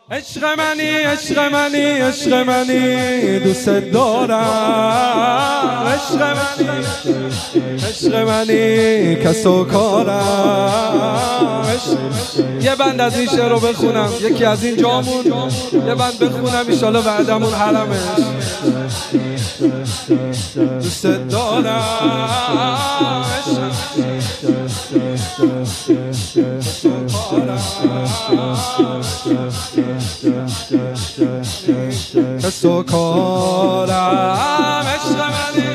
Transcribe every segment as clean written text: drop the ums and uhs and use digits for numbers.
عشق منی عشق منی عشق منی دوست دارم. عشق منی عشق منی کس و کارم. یه بند از این شعر رو بخونم، یکی از این جامون یه بند بخونم ایشالا بعدمون حرمش. دوست دارم کس و کارم. عشق منی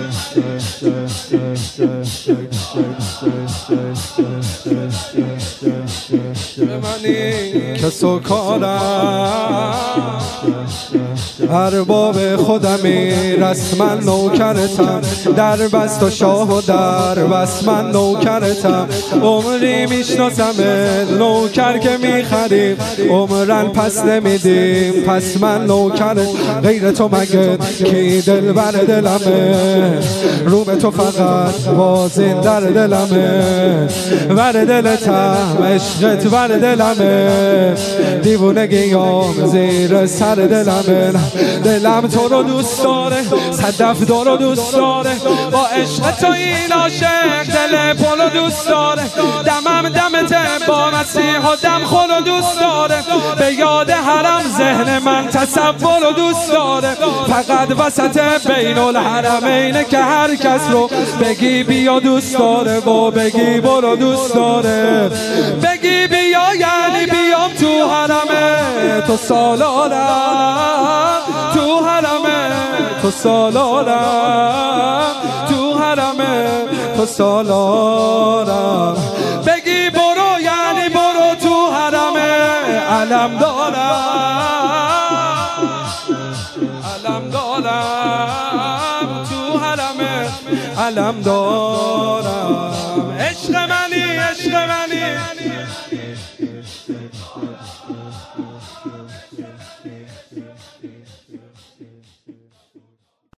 کس و کارم. ارباب خودمی رسما نوکرتم، در بست و شاه و در بست من نوکرتم. عمری میشناسم نوکر که میخریم، عمرن پس نمیدیم پس من نوکرت. غیر تو مگه کی دل بر دلمه، روم تو فقط بازین در دلمه. بر دلتم عشقت بر دلمه، دیوونگیام زیر سر دلمه. دلم تو رو دوست داره، صدف تو رو دوست داره، با عشق تو این عاشق دل پل رو دوست داره. دمم دمته با مسیح و دم خور رو دوست داره، به یاد حرم ذهن من تصور رو دوست داره. فقط وسط بین الحرمینه که هر کس رو بگی بیا دوست داره و بگی برو دوست داره. بگی بیا یعنی بیام تو حرمه تو سالارم، تو حرمه تو سالارم، تو حرمه تو سالارم. بگی برو یعنی برو تو حرمه علم دارم، علم دارم، تو حرمه علم دارم. عشق منی عشق منی